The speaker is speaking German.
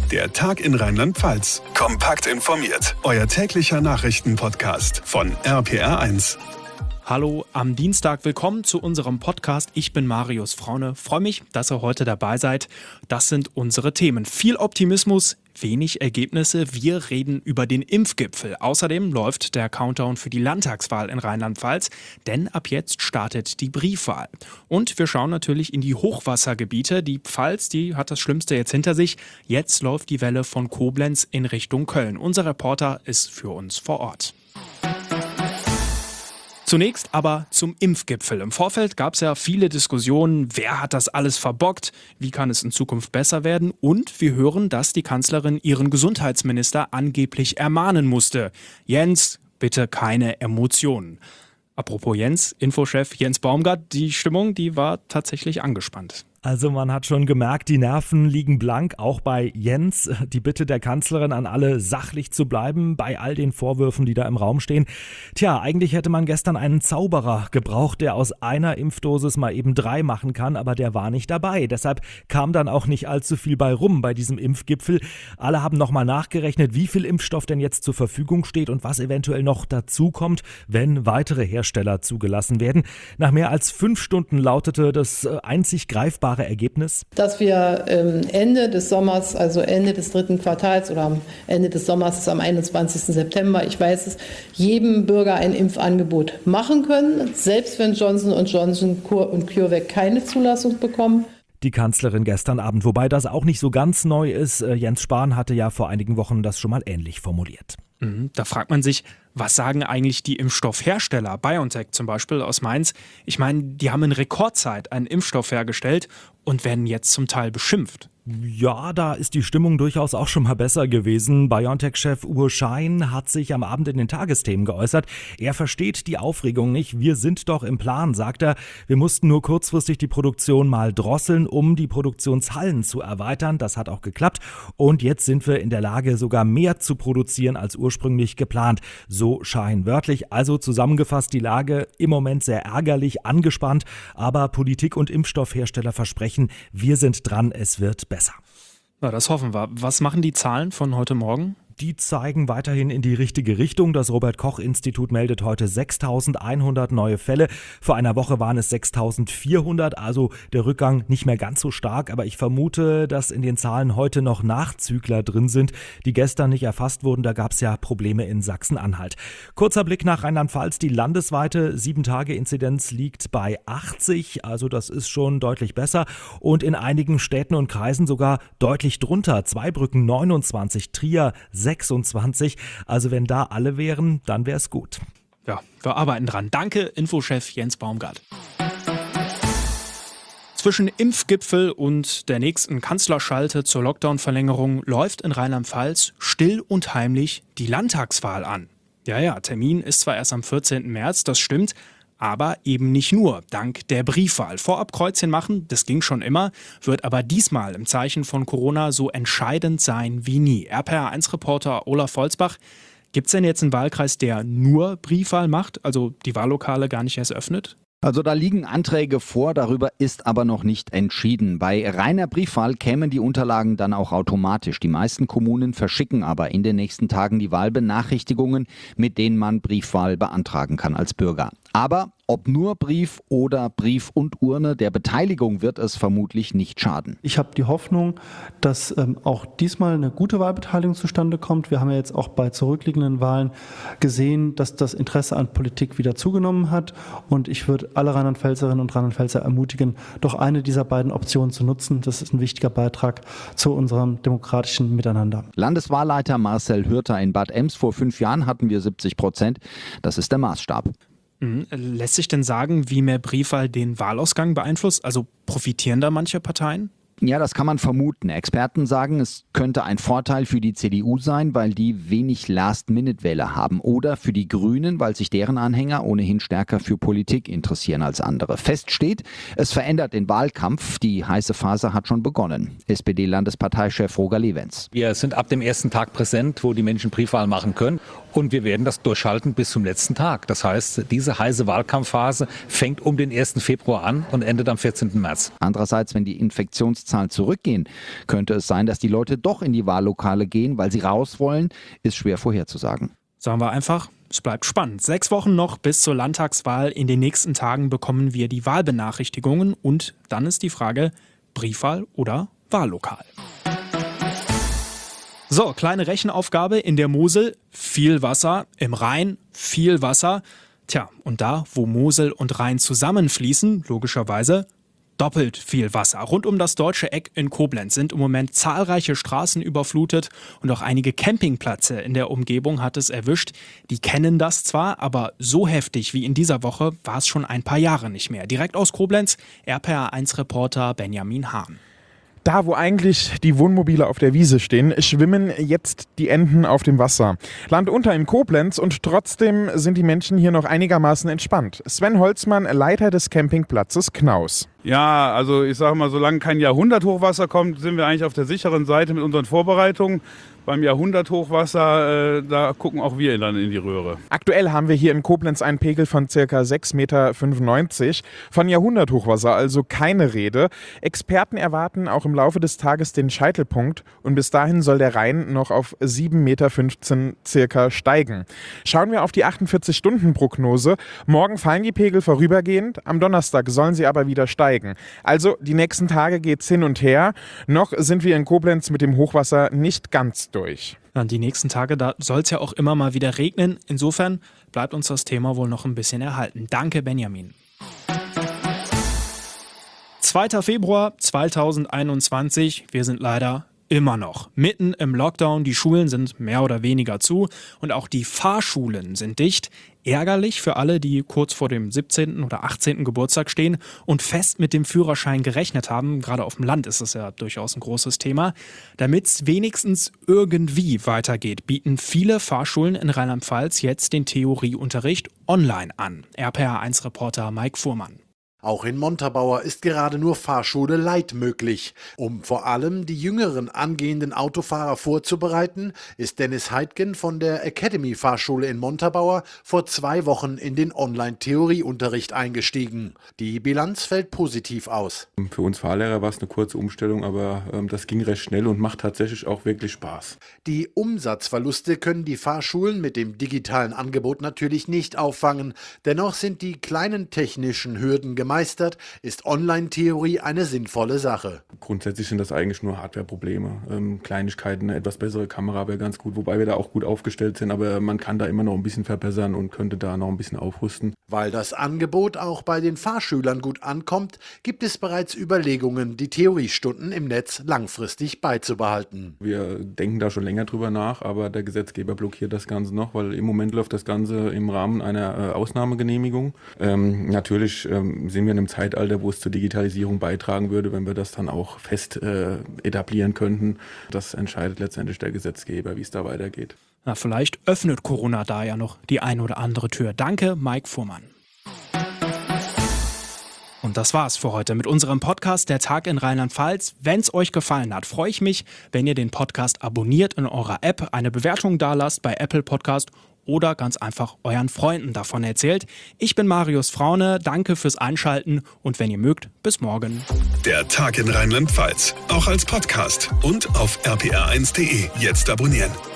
Der Tag in Rheinland-Pfalz. Kompakt informiert. Euer täglicher Nachrichtenpodcast von RPR1. Hallo, am Dienstag willkommen zu unserem Podcast. Ich bin Marius Fraune. Freue mich, dass ihr heute dabei seid. Das sind unsere Themen. Viel Optimismus, wenig Ergebnisse. Wir reden über den Impfgipfel. Außerdem läuft der Countdown für die Landtagswahl in Rheinland-Pfalz, denn ab jetzt startet die Briefwahl. Und wir schauen natürlich in die Hochwassergebiete. Die Pfalz, die hat das Schlimmste jetzt hinter sich. Jetzt läuft die Welle von Koblenz in Richtung Köln. Unser Reporter ist für uns vor Ort. Zunächst aber zum Impfgipfel. Im Vorfeld gab es ja viele Diskussionen, wer hat das alles verbockt, wie kann es in Zukunft besser werden, und wir hören, dass die Kanzlerin ihren Gesundheitsminister angeblich ermahnen musste. Jens, bitte keine Emotionen. Apropos Jens, Infochef Jens Baumgart, die Stimmung, die war tatsächlich angespannt. Also man hat schon gemerkt, die Nerven liegen blank, auch bei Jens. Die Bitte der Kanzlerin an alle, sachlich zu bleiben bei all den Vorwürfen, die da im Raum stehen. Tja, eigentlich hätte man gestern einen Zauberer gebraucht, der aus einer Impfdosis mal eben 3 machen kann, aber der war nicht dabei. Deshalb kam dann auch nicht allzu viel bei rum bei diesem Impfgipfel. Alle haben nochmal nachgerechnet, wie viel Impfstoff denn jetzt zur Verfügung steht und was eventuell noch dazukommt, wenn weitere Hersteller zugelassen werden. Nach mehr als 5 Stunden lautete das einzig greifbare Ergebnis? Dass wir Ende des Sommers, also Ende des 3. Quartals oder am Ende des Sommers ist am 21. September, ich weiß es, jedem Bürger ein Impfangebot machen können, selbst wenn Johnson & Johnson und CureVac keine Zulassung bekommen. Die Kanzlerin gestern Abend, wobei das auch nicht so ganz neu ist. Jens Spahn hatte ja vor einigen Wochen das schon mal ähnlich formuliert. Da fragt man sich, was sagen eigentlich die Impfstoffhersteller? BioNTech zum Beispiel aus Mainz. Ich meine, die haben in Rekordzeit einen Impfstoff hergestellt und werden jetzt zum Teil beschimpft. Ja, da ist die Stimmung durchaus auch schon mal besser gewesen. BioNTech-Chef Uwe Schein hat sich am Abend in den Tagesthemen geäußert. Er versteht die Aufregung nicht. Wir sind doch im Plan, sagt er. Wir mussten nur kurzfristig die Produktion mal drosseln, um die Produktionshallen zu erweitern. Das hat auch geklappt. Und jetzt sind wir in der Lage, sogar mehr zu produzieren als ursprünglich geplant. So Schein wörtlich. Also zusammengefasst, die Lage im Moment sehr ärgerlich, angespannt. Aber Politik und Impfstoffhersteller versprechen, wir sind dran, es wird besser. Na, das hoffen wir. Was machen die Zahlen von heute Morgen? Die zeigen weiterhin in die richtige Richtung. Das Robert-Koch-Institut meldet heute 6.100 neue Fälle. Vor einer Woche waren es 6.400, also der Rückgang nicht mehr ganz so stark. Aber ich vermute, dass in den Zahlen heute noch Nachzügler drin sind, die gestern nicht erfasst wurden. Da gab es ja Probleme in Sachsen-Anhalt. Kurzer Blick nach Rheinland-Pfalz. Die landesweite 7-Tage-Inzidenz liegt bei 80, also das ist schon deutlich besser. Und in einigen Städten und Kreisen sogar deutlich drunter. Zweibrücken 29, Trier 26, also wenn da alle wären, dann wäre es gut. Ja, wir arbeiten dran. Danke, Infochef Jens Baumgart. Zwischen Impfgipfel und der nächsten Kanzlerschalte zur Lockdown-Verlängerung läuft in Rheinland-Pfalz still und heimlich die Landtagswahl an. Ja, Termin ist zwar erst am 14. März, das stimmt, aber eben nicht nur, dank der Briefwahl. Vorab Kreuzchen machen, das ging schon immer, wird aber diesmal im Zeichen von Corona so entscheidend sein wie nie. RPR1-Reporter Olaf Holzbach, gibt es denn jetzt einen Wahlkreis, der nur Briefwahl macht, also die Wahllokale gar nicht erst öffnet? Also da liegen Anträge vor, darüber ist aber noch nicht entschieden. Bei reiner Briefwahl kämen die Unterlagen dann auch automatisch. Die meisten Kommunen verschicken aber in den nächsten Tagen die Wahlbenachrichtigungen, mit denen man Briefwahl beantragen kann als Bürger. Aber ob nur Brief oder Brief und Urne, der Beteiligung wird es vermutlich nicht schaden. Ich habe die Hoffnung, dass auch diesmal eine gute Wahlbeteiligung zustande kommt. Wir haben ja jetzt auch bei zurückliegenden Wahlen gesehen, dass das Interesse an Politik wieder zugenommen hat. Und ich würde alle Rheinland-Pfälzerinnen und Rheinland-Pfälzer ermutigen, doch eine dieser beiden Optionen zu nutzen. Das ist ein wichtiger Beitrag zu unserem demokratischen Miteinander. Landeswahlleiter Marcel Hürter in Bad Ems: vor 5 Jahren hatten wir 70%. Das ist der Maßstab. Lässt sich denn sagen, wie mehr Briefwahl den Wahlausgang beeinflusst? Also profitieren da manche Parteien? Ja, das kann man vermuten. Experten sagen, es könnte ein Vorteil für die CDU sein, weil die wenig Last-Minute-Wähler haben. Oder für die Grünen, weil sich deren Anhänger ohnehin stärker für Politik interessieren als andere. Fest steht, es verändert den Wahlkampf. Die heiße Phase hat schon begonnen. SPD-Landesparteichef Roger Lewens. Wir sind ab dem ersten Tag präsent, wo die Menschen Briefwahl machen können. Und wir werden das durchhalten bis zum letzten Tag. Das heißt, diese heiße Wahlkampfphase fängt um den 1. Februar an und endet am 14. März. Andererseits, wenn die Infektionszahlen Inzidenzzahl zurückgehen. Könnte es sein, dass die Leute doch in die Wahllokale gehen, weil sie raus wollen, ist schwer vorherzusagen. Sagen wir einfach, es bleibt spannend. 6 Wochen noch bis zur Landtagswahl. In den nächsten Tagen bekommen wir die Wahlbenachrichtigungen. Und dann ist die Frage, Briefwahl oder Wahllokal? So, kleine Rechenaufgabe in der Mosel. Viel Wasser, im Rhein viel Wasser. Tja, und da, wo Mosel und Rhein zusammenfließen, logischerweise doppelt viel Wasser. Rund um das Deutsche Eck in Koblenz sind im Moment zahlreiche Straßen überflutet und auch einige Campingplätze in der Umgebung hat es erwischt. Die kennen das zwar, aber so heftig wie in dieser Woche war es schon ein paar Jahre nicht mehr. Direkt aus Koblenz, RPA1-Reporter Benjamin Hahn. Da, wo eigentlich die Wohnmobile auf der Wiese stehen, schwimmen jetzt die Enten auf dem Wasser. Landunter in Koblenz und trotzdem sind die Menschen hier noch einigermaßen entspannt. Sven Holzmann, Leiter des Campingplatzes Knaus. Ja, also ich sage mal, solange kein Jahrhunderthochwasser kommt, sind wir eigentlich auf der sicheren Seite mit unseren Vorbereitungen. Beim Jahrhunderthochwasser, da gucken auch wir dann in die Röhre. Aktuell haben wir hier in Koblenz einen Pegel von ca. 6,95 Meter. Von Jahrhunderthochwasser also keine Rede. Experten erwarten auch im Laufe des Tages den Scheitelpunkt und bis dahin soll der Rhein noch auf 7,15 Meter circa steigen. Schauen wir auf die 48-Stunden-Prognose. Morgen fallen die Pegel vorübergehend, am Donnerstag sollen sie aber wieder steigen. Also die nächsten Tage geht's hin und her. Noch sind wir in Koblenz mit dem Hochwasser nicht ganz durch. Die nächsten Tage, da soll es ja auch immer mal wieder regnen. Insofern bleibt uns das Thema wohl noch ein bisschen erhalten. Danke, Benjamin. 2. Februar 2021. Wir sind leider immer noch mitten im Lockdown. Die Schulen sind mehr oder weniger zu und auch die Fahrschulen sind dicht. Ärgerlich für alle, die kurz vor dem 17. oder 18. Geburtstag stehen und fest mit dem Führerschein gerechnet haben. Gerade auf dem Land ist es ja durchaus ein großes Thema. Damit es wenigstens irgendwie weitergeht, bieten viele Fahrschulen in Rheinland-Pfalz jetzt den Theorieunterricht online an. RPA1-Reporter Mike Fuhrmann. Auch in Montabaur ist gerade nur Fahrschule Light möglich. Um vor allem die jüngeren angehenden Autofahrer vorzubereiten, ist Dennis Heidgen von der Academy Fahrschule in Montabaur vor 2 Wochen in den Online-Theorieunterricht eingestiegen. Die Bilanz fällt positiv aus. Für uns Fahrlehrer war es eine kurze Umstellung, aber das ging recht schnell und macht tatsächlich auch wirklich Spaß. Die Umsatzverluste können die Fahrschulen mit dem digitalen Angebot natürlich nicht auffangen. Dennoch sind die kleinen technischen Hürden gemeistert, ist Online-Theorie eine sinnvolle Sache. Grundsätzlich sind das eigentlich nur Hardware-Probleme. Kleinigkeiten, eine etwas bessere Kamera wäre ganz gut, wobei wir da auch gut aufgestellt sind, aber man kann da immer noch ein bisschen verbessern und könnte da noch ein bisschen aufrüsten. Weil das Angebot auch bei den Fahrschülern gut ankommt, gibt es bereits Überlegungen, die Theoriestunden im Netz langfristig beizubehalten. Wir denken da schon länger drüber nach, aber der Gesetzgeber blockiert das Ganze noch, weil im Moment läuft das Ganze im Rahmen einer Ausnahmegenehmigung. Natürlich sind wir in einem Zeitalter, wo es zur Digitalisierung beitragen würde, wenn wir das dann auch fest etablieren könnten. Das entscheidet letztendlich der Gesetzgeber, wie es da weitergeht. Na, vielleicht öffnet Corona da ja noch die ein oder andere Tür. Danke, Mike Fuhrmann. Und das war's für heute mit unserem Podcast Der Tag in Rheinland-Pfalz. Wenn es euch gefallen hat, freue ich mich, wenn ihr den Podcast abonniert in eurer App, eine Bewertung dalasst bei Apple Podcast oder ganz einfach euren Freunden davon erzählt. Ich bin Marius Fraune, danke fürs Einschalten und wenn ihr mögt, bis morgen. Der Tag in Rheinland-Pfalz, auch als Podcast und auf rpr1.de. Jetzt abonnieren.